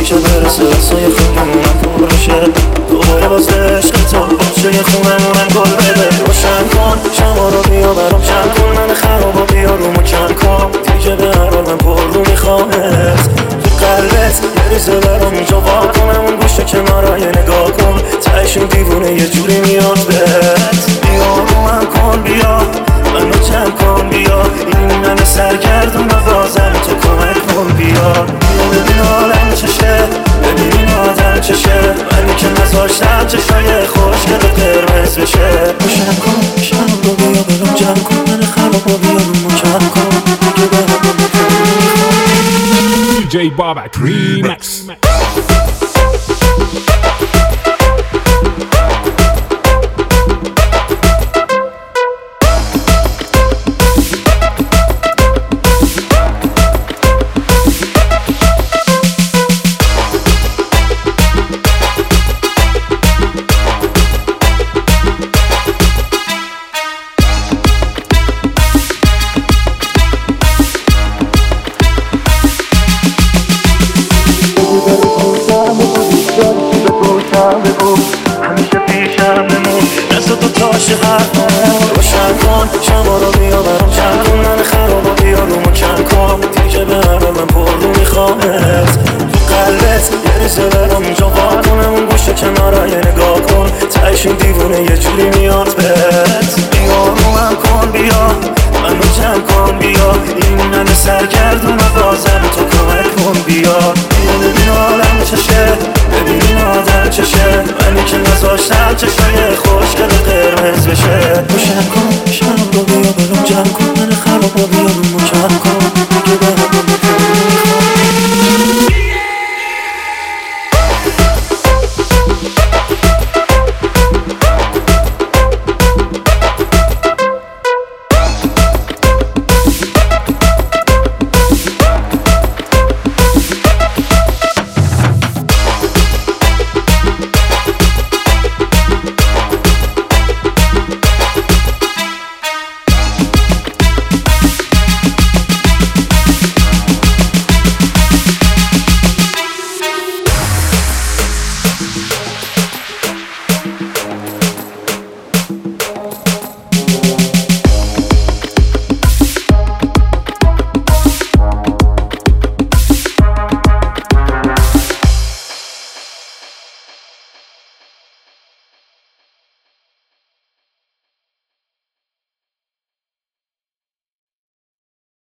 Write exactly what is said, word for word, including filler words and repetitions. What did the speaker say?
که برسه سایه خونمونم پر بشه دوباره باز عشق تو باشه خونمونم گل بده روشن کن شما رو بیا برام جمع کن من خرابا بیا رومو کم کن دیگه به هر حال من پر رو میخوامت تو قلبت یه ریزه برام اینجا وا کنم اون گوشه کنارای نگاه کن تهشون دیوونه یه جوری میاد بهت بیا رو من کن بیا منو جمع کن بیا این منو سرگردون و بازم تو کمک کن بیا بیا ببین حالم چشه ببین این آدم چشه منی که نذاشتم چشای خوشگل قرمز بشه روشن کن شم رو بیا برام جمع کن من خرابا بیا رومو کم کن دیگه برام دی جی Babak Remix. همیشه پیشم بمون دست تو تاش حرفم روشن کن شما رو بیا برام جمع کن من خرابا بیا رومو کم کن دیگه به هر حال من پر رو میخوامت تو قلبت یه ریزه برام اینجا وا کنم اون گوشه کنارای نگاه کن تهشون دیوونه یه جوری میاد بهت بیا رو من کن بیا منو جمع کن بیا این منو سرگردون و بازم تو کمک کن بیا بیا ببین حالم چشه ببین این آدم چشه منی که نذاشتم چشای خوشگل قرمز بشه روشن کن شم رو بیا برام جمع کن من خرابا بیا رومو کم کن